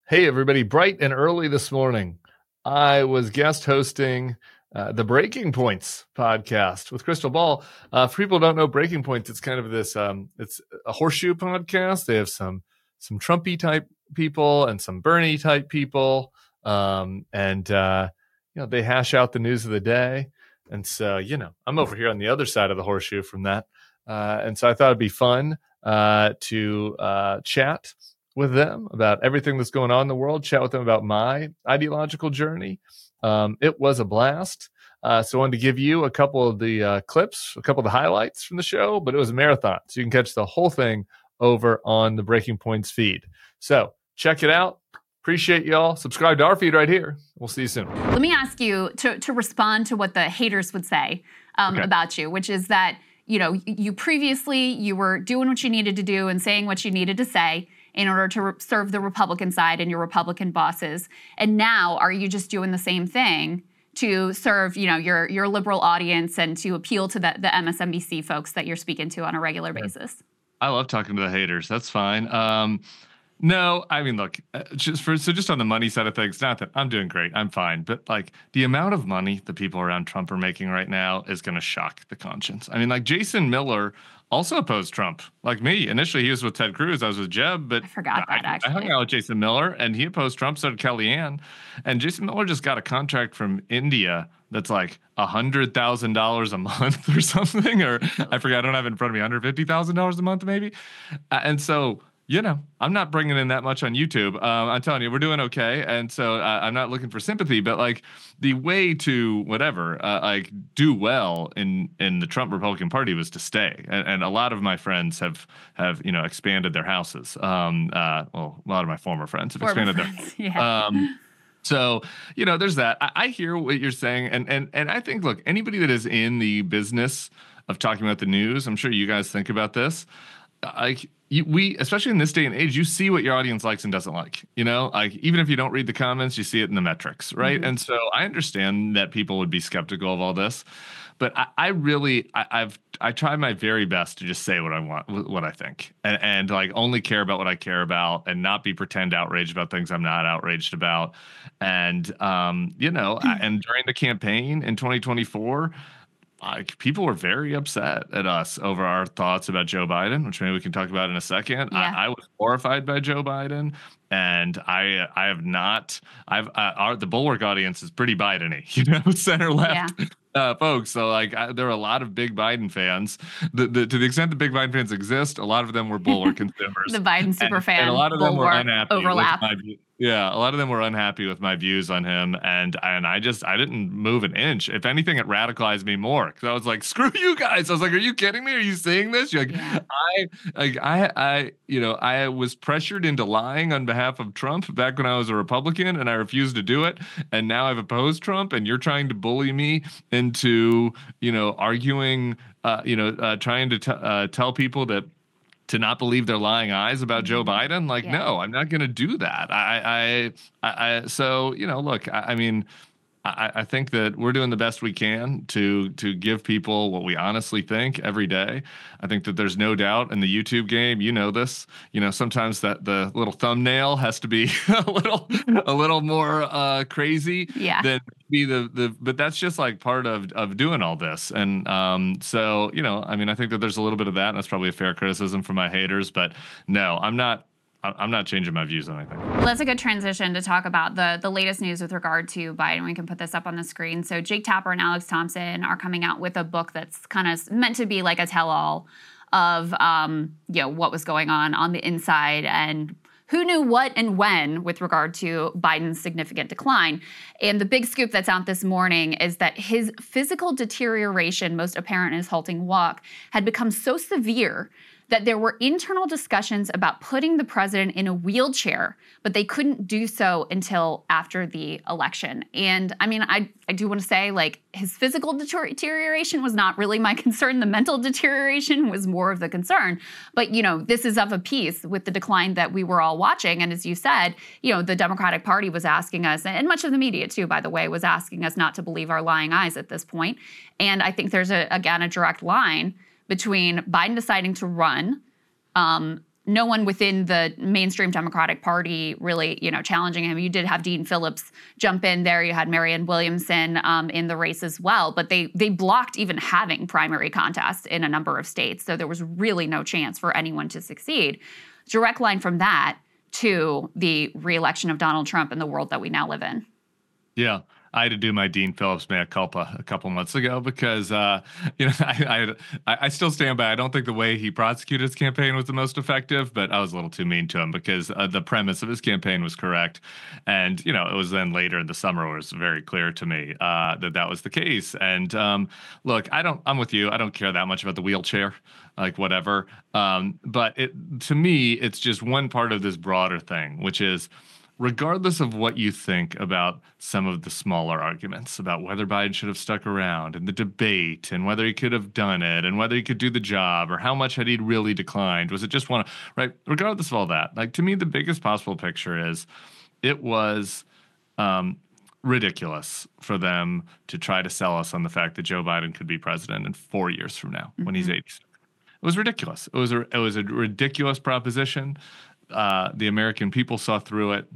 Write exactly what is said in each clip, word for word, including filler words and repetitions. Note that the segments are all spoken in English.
Hey, everybody. Bright and early this morning, I was guest hosting uh, the Breaking Points podcast with Crystal Ball. Uh, for people who don't know Breaking Points, it's kind of this, um, it's a horseshoe podcast. They have some some Trumpy type people and some Bernie type people. Um, and, uh, you know, they hash out the news of the day. And so, you know, I'm over here on the other side of the horseshoe from that. Uh, and so I thought it'd be fun uh, to uh, chat with them about everything that's going on in the world, chat with them about my ideological journey. Um, it was a blast. Uh, so I wanted to give you a couple of the uh, clips, a couple of the highlights from the show, but it was a marathon. So you can catch the whole thing over on the Breaking Points feed. So check it out. Appreciate y'all. Subscribe to our feed right here. We'll see you soon. Let me ask you to, to respond to what the haters would say um, okay. about you, which is that, you know, you previously, you were doing what you needed to do and saying what you needed to say in order to re- serve the Republican side and your Republican bosses. And now, are you just doing the same thing to serve, you know, your your liberal audience and to appeal to the, the M S N B C folks that you're speaking to on a regular basis? I love talking to the haters. That's fine. Um, no, I mean, look, just for so just on the money side of things, not that I'm doing great, I'm fine, but like the amount of money the people around Trump are making right now is going to shock the conscience. I mean, like Jason Miller also opposed Trump, like me. Initially, he was with Ted Cruz. I was with Jeb, but I forgot that, I, actually. I hung out with Jason Miller, and he opposed Trump, so did Kellyanne. And Jason Miller just got a contract from India that's like one hundred thousand dollars a month or something, or I forget, I don't have it in front of me, one hundred fifty thousand dollars a month maybe. Uh, and so, you know, I'm not bringing in that much on YouTube. Um, I'm telling you, we're doing okay. And so uh, I'm not looking for sympathy, but like the way to whatever, uh, like do well in, in the Trump Republican Party was to stay. And, and a lot of my friends have, have, you know, expanded their houses. Um, uh, well, a lot of my former friends have former expanded friends, their, yeah. um, so, you know, there's that. I, I hear what you're saying. And, and, and I think, look, anybody that is in the business of talking about the news, I'm sure you guys think about this. Like you, we, especially in this day and age, you see what your audience likes and doesn't like, you know, like even if you don't read the comments, you see it in the metrics. Right. Mm-hmm. And so I understand that people would be skeptical of all this, but I, I really, I, I've, I try my very best to just say what I want, what I think, and, and like only care about what I care about and not be pretend outraged about things I'm not outraged about. And, um, you know, I, and during the campaign in twenty twenty-four, like people were very upset at us over our thoughts about Joe Biden, which maybe we can talk about in a second. Yeah. I, I was horrified by Joe Biden, and I I have not. I've uh, our the Bulwark audience is pretty Biden-y, you know, center left. Yeah. Uh, folks, so like I, there are a lot of big Biden fans. The, the, to the extent the big Biden fans exist, a lot of them were Bulwark consumers. The Biden super and, fan. And a lot of them were unhappy overlap. with my view. Yeah, a lot of them were unhappy with my views on him, and and I just I didn't move an inch. If anything, it radicalized me more because I was like, "Screw you guys!" I was like, "Are you kidding me? Are you seeing this?" You're like, yeah. I like I I you know I was pressured into lying on behalf of Trump back when I was a Republican, and I refused to do it. And now I've opposed Trump, and you're trying to bully me into you know arguing, uh, you know, uh, trying to t- uh, tell people that. To not believe their lying eyes about Joe Biden, like, yeah. no, I'm not going to do that. I, I, I, I, so you know, look, I, I mean, I, I think that we're doing the best we can to to give people what we honestly think every day. I think that there's no doubt in the YouTube game. You know this. You know, sometimes that the little thumbnail has to be a little a little more uh, crazy yeah. than be the the. But that's just like part of of doing all this. And um, so you know, I mean, I think that there's a little bit of that. And that's probably a fair criticism from my haters. But no, I'm not. I'm not changing my views on anything. Well, that's a good transition to talk about the, the latest news with regard to Biden. We can put this up on the screen. So Jake Tapper and Alex Thompson are coming out with a book that's kind of meant to be like a tell-all of um, you know what was going on on the inside and who knew what and when with regard to Biden's significant decline. And the big scoop that's out this morning is that his physical deterioration, most apparent in his halting walk, had become so severe that there were internal discussions about putting the president in a wheelchair, but they couldn't do so until after the election. And I mean, I, I do want to say, like, his physical deterioration was not really my concern. The mental deterioration was more of the concern. But, you know, this is of a piece with the decline that we were all watching. And as you said, you know, the Democratic Party was asking us, and much of the media too, by the way, was asking us not to believe our lying eyes at this point. And I think there's, a again, a direct line between Biden deciding to run um, no one within the mainstream Democratic Party really, you know, challenging him. You did have Dean Phillips jump in there. You had Marianne Williamson um, in the race as well. But they they blocked even having primary contests in a number of states. So there was really no chance for anyone to succeed. Direct line from that to the re-election of Donald Trump in the world that we now live in. Yeah. I had to do my Dean Phillips mea culpa a couple months ago because, uh, you know, I, I I still stand by. I don't think the way he prosecuted his campaign was the most effective, but I was a little too mean to him because uh, the premise of his campaign was correct. And, you know, it was then later in the summer where it was very clear to me uh, that that was the case. And um, look, I don't I'm with you. I don't care that much about the wheelchair, like whatever. Um, but it to me, it's just one part of this broader thing, which is, regardless of what you think about some of the smaller arguments about whether Biden should have stuck around and the debate and whether he could have done it and whether he could do the job or how much had he really declined, was it just one, right? Regardless of all that, like to me, the biggest possible picture is it was um, ridiculous for them to try to sell us on the fact that Joe Biden could be president in four years from now mm-hmm. when he's eighty-six. It was ridiculous. It was a, it was a ridiculous proposition. Uh, the American people saw through it.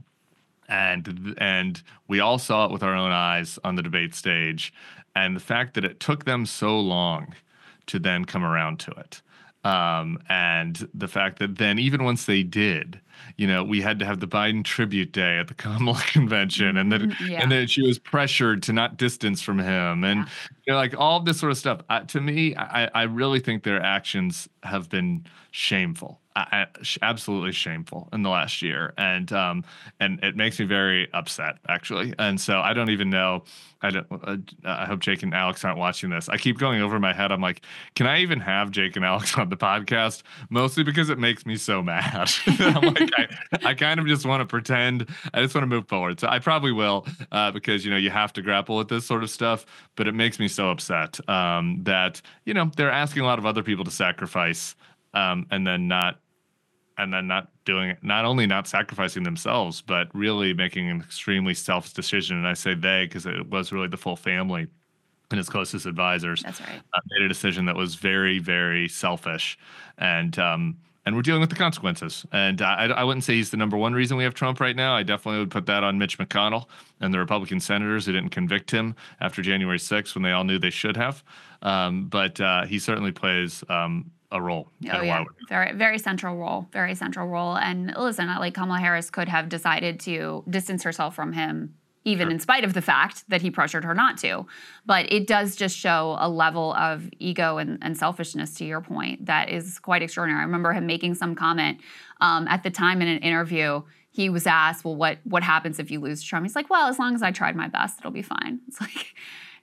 And and we all saw it with our own eyes on the debate stage. And the fact that it took them so long to then come around to it. Um, and the fact that then even once they did, you know, we had to have the Biden tribute day at the Kamala convention and that yeah. and that she was pressured to not distance from him. And, yeah. you know, like all this sort of stuff. Uh, to me, I, I really think their actions have been shameful. I, absolutely shameful in the last year, and um, and it makes me very upset actually. And so I don't even know. I don't. Uh, I hope Jake and Alex aren't watching this. I keep going over my head. I'm like, can I even have Jake and Alex on the podcast? Mostly because it makes me so mad. I'm like, I, I kind of just want to pretend. I just want to move forward. So I probably will uh, because you know you have to grapple with this sort of stuff. But it makes me so upset um, that you know they're asking a lot of other people to sacrifice. Um, and then not, and then not doing it, not only not sacrificing themselves, but really making an extremely selfish decision. And I say they because it was really the full family and his closest advisors. That's right. Uh, made a decision that was very, very selfish, and um, and we're dealing with the consequences. And I, I wouldn't say he's the number one reason we have Trump right now. I definitely would put that on Mitch McConnell and the Republican senators who didn't convict him after January sixth when they all knew they should have. Um, but uh, he certainly plays. Um, a role. Oh, yeah. Very, very central role. Very central role. And listen, like Kamala Harris could have decided to distance herself from him, even sure. in spite of the fact that he pressured her not to. But it does just show a level of ego and, and selfishness, to your point, that is quite extraordinary. I remember him making some comment um, at the time in an interview. He was asked, well, what, what happens if you lose to Trump? He's like, well, as long as I tried my best, it'll be fine. It's like,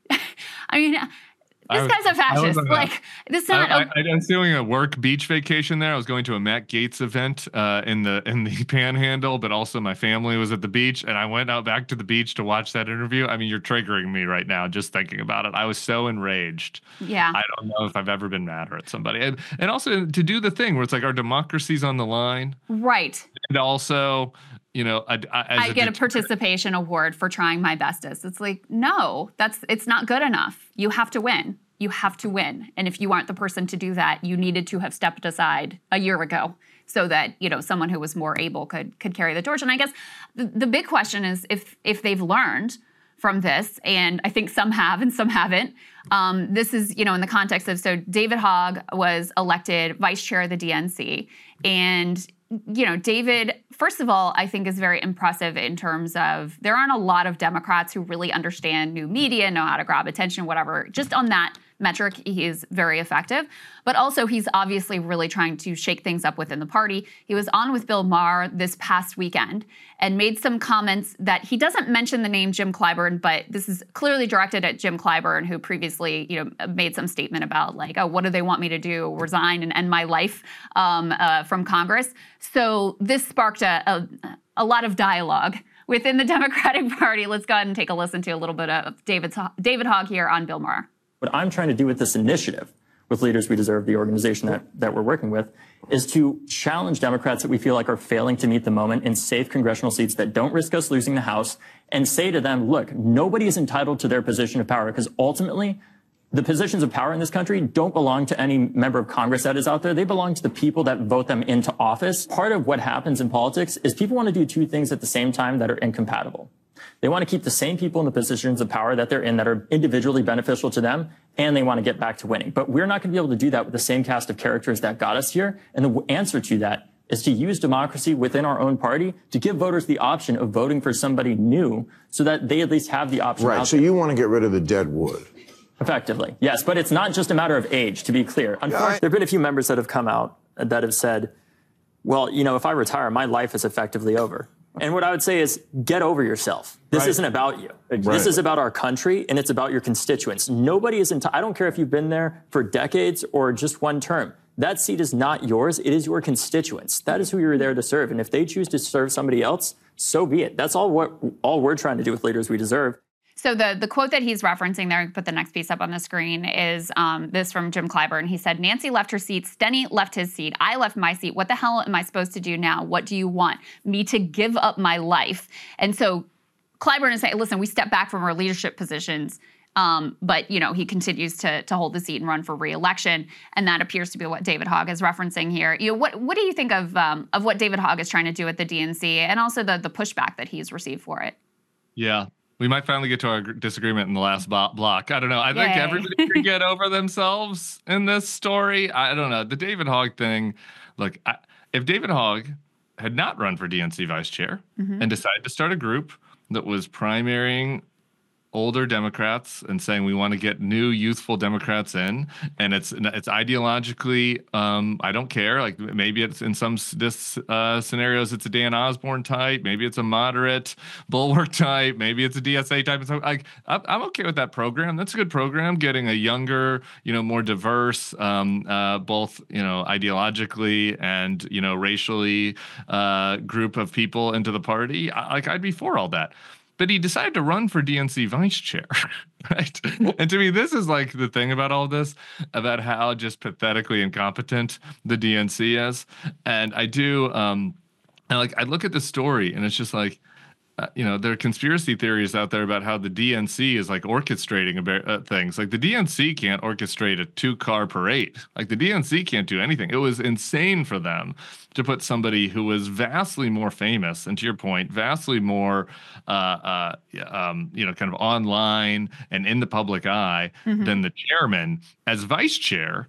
I mean... This was, guy's a fascist. Like, this is not. I, I, I was doing a work beach vacation there. I was going to a Matt Gaetz event uh, in the in the Panhandle, but also my family was at the beach, and I went out back to the beach to watch that interview. I mean, you're triggering me right now just thinking about it. I was so enraged. Yeah. I don't know if I've ever been madder at somebody, and and also to do the thing where it's like our democracy's on the line, right? And also. You know, I, I, I a get a participation award for trying my bestest. It's like, no, that's it's not good enough. You have to win. You have to win. And if you aren't the person to do that, you needed to have stepped aside a year ago so that, you know, someone who was more able could could carry the torch. And I guess the, the big question is if if they've learned from this, and I think some have and some haven't. Um, this is, you know, in the context of, so David Hogg was elected vice chair of the D N C, and you know, David, first of all, I think is very impressive in terms of there aren't a lot of Democrats who really understand new media, know how to grab attention, whatever. Just on that metric, he is very effective. But also, he's obviously really trying to shake things up within the party. He was on with Bill Maher this past weekend and made some comments that he doesn't mention the name Jim Clyburn, but this is clearly directed at Jim Clyburn, who previously, you know, made some statement about like, oh, what do they want me to do? Resign and end my life um, uh, from Congress. So this sparked a, a, a lot of dialogue within the Democratic Party. Let's go ahead and take a listen to a little bit of David, David Hogg here on Bill Maher. What I'm trying to do with this initiative, with Leaders We Deserve, the organization that, that we're working with, is to challenge Democrats that we feel like are failing to meet the moment in safe congressional seats that don't risk us losing the House, and say to them, look, nobody is entitled to their position of power, because ultimately, The positions of power in this country don't belong to any member of Congress that is out there. They belong to the people that vote them into office. Part of what happens in politics is people want to do two things at the same time that are incompatible. They want to keep the same people in the positions of power that they're in that are individually beneficial to them, and they want to get back to winning. But we're not going to be able to do that with the same cast of characters that got us here. And the answer to that is to use democracy within our own party to give voters the option of voting for somebody new so that they at least have the option. Right. So you want to get rid of the dead wood. Effectively, yes. But it's not just a matter of age, to be clear. Unfortunately, yeah, I- there have been a few members that have come out that have said, well, you know, if I retire, my life is effectively over. And what I would say is get over yourself. This right. isn't about you. Right. This is about our country, and it's about your constituents. Nobody is entitled. I don't care if you've been there for decades or just one term. That seat is not yours. It is your constituents. That is who you're there to serve. And if they choose to serve somebody else, so be it. That's all what all we're trying to do with Leaders We Deserve. So the, the quote that he's referencing there, put the next piece up on the screen, is um, this from Jim Clyburn. He said, Nancy left her seat. Steny left his seat. I left my seat. What the hell am I supposed to do now? What do you want? Me to give up my life? And so Clyburn is saying, listen, we step back from our leadership positions, um, but, you know, he continues to, to hold the seat and run for re-election. And that appears to be what David Hogg is referencing here. You know, what what do you think of um, of what David Hogg is trying to do at the D N C and also the, the pushback that he's received for it? Yeah. We might finally get to our disagreement in the last bo- block. I don't know. I think Yay. everybody can get over themselves in this story. I don't know. The David Hogg thing, look, I, if David Hogg had not run for D N C vice chair mm-hmm. and decided to start a group that was primarying older Democrats and saying we want to get new youthful Democrats in, and it's it's ideologically um, I don't care. Like maybe it's in some this uh, scenarios it's a Dan Osborne type, maybe it's a moderate Bulwark type, maybe it's a D S A type. So like I'm okay with that program. That's a good program. Getting a younger, you know, more diverse, um, uh, both you know ideologically and you know racially uh, group of people into the party. I, like I'd be for all that. But he decided to run for D N C vice chair, right? And to me, this is like the thing about all this, about how just pathetically incompetent the D N C is. And I do, um, and like I look at the story, and it's just like, uh, you know, there are conspiracy theories out there about how the D N C is like orchestrating about, uh, things. Like the D N C can't orchestrate a two-car parade. Like the D N C can't do anything. It was insane for them to put somebody who was vastly more famous, and to your point, vastly more, uh, uh, um, you know, kind of online and in the public eye mm-hmm. than the chairman as vice chair,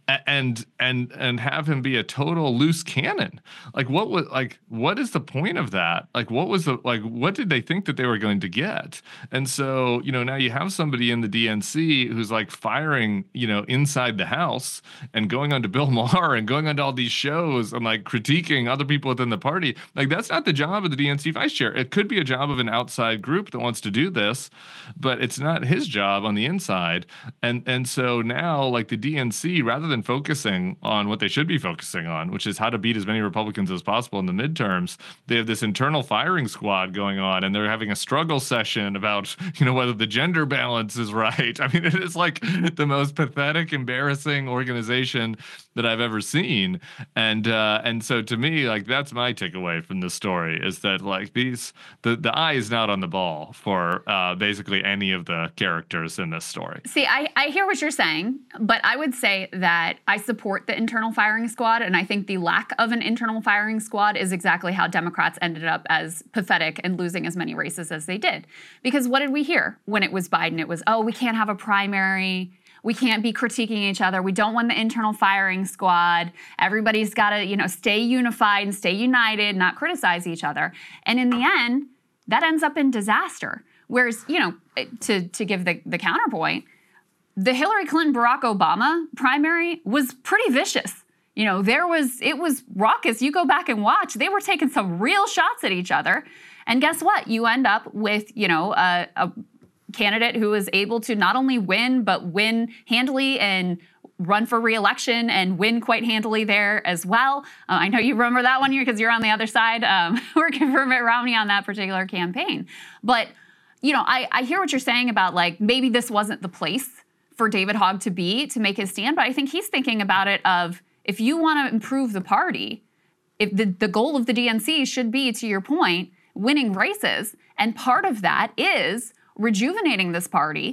and and and have him be a total loose cannon. Like what was like what is the point of that? Like what was the like what did they think that they were going to get? And so you know now you have somebody in the D N C who's like firing you know inside the house and going on to Bill Maher and going on to all these shows and like critiquing other people within the party. Like that's not the job of the D N C vice chair. It could be a job of an outside group that wants to do this, but it's not his job on the inside. And and so now like the D N C, rather than focusing on what they should be focusing on, which is how to beat as many Republicans as possible in the midterms, they have this internal firing squad going on, and they're having a struggle session about you know whether the gender balance is right. I mean, it is like the most pathetic, embarrassing organization that I've ever seen. And uh, and so to me, like that's my takeaway from this story is that like these the, the eye is not on the ball for uh, basically any of the characters in this story. See, I, I hear what you're saying, but I would say that I support the internal firing squad, and I think the lack of an internal firing squad is exactly how Democrats ended up as pathetic and losing as many races as they did. Because what did we hear when it was Biden? It was, oh, we can't have a primary. We can't be critiquing each other. We don't want the internal firing squad. Everybody's got to, you know, stay unified and stay united, not criticize each other. And in the end, that ends up in disaster. Whereas, you know, to, to give the, the counterpoint, the Hillary Clinton-Barack Obama primary was pretty vicious. You know, there was, it was raucous. You go back and watch, they were taking some real shots at each other. And guess what? You end up with, you know, a, a candidate who is able to not only win, but win handily and run for re-election and win quite handily there as well. Uh, I know you remember that one year because you're on the other side um, working for Mitt Romney on that particular campaign. But, you know, I, I hear what you're saying about like maybe this wasn't the place for David Hogg to be to make his stand, but I think he's thinking about it of if you want to improve the party, if the, the goal of the D N C should be, to your point, winning races, and part of that is rejuvenating this party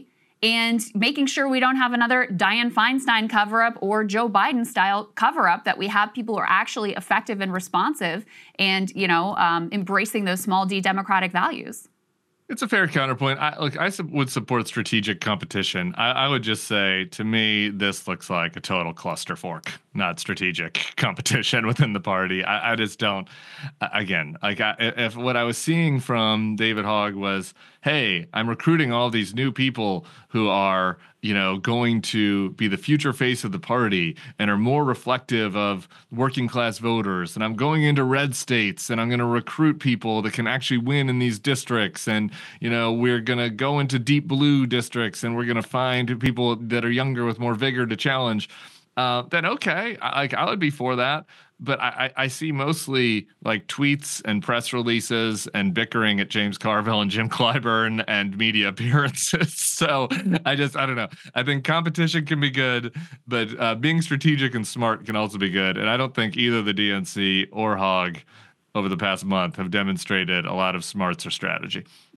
and making sure we don't have another Dianne Feinstein cover-up or Joe Biden-style cover-up, that we have people who are actually effective and responsive and, you know, um, embracing those small d democratic values. It's a fair counterpoint. I, look, I su- would support strategic competition. I, I would just say, to me, this looks like a total clusterfork, not strategic competition within the party. I, I just don't. Again, like I, if what I was seeing from David Hogg was, hey, I'm recruiting all these new people who are, you know, going to be the future face of the party and are more reflective of working class voters. And I'm going into red states and I'm going to recruit people that can actually win in these districts. And, you know, we're going to go into deep blue districts and we're going to find people that are younger with more vigor to challenge. Uh, then, okay, I, like I would be for that. But I, I see mostly like tweets and press releases and bickering at James Carville and Jim Clyburn and media appearances. So I just, I don't know. I think competition can be good, but uh, being strategic and smart can also be good. And I don't think either the D N C or Hogg over the past month have demonstrated a lot of smarts or strategy.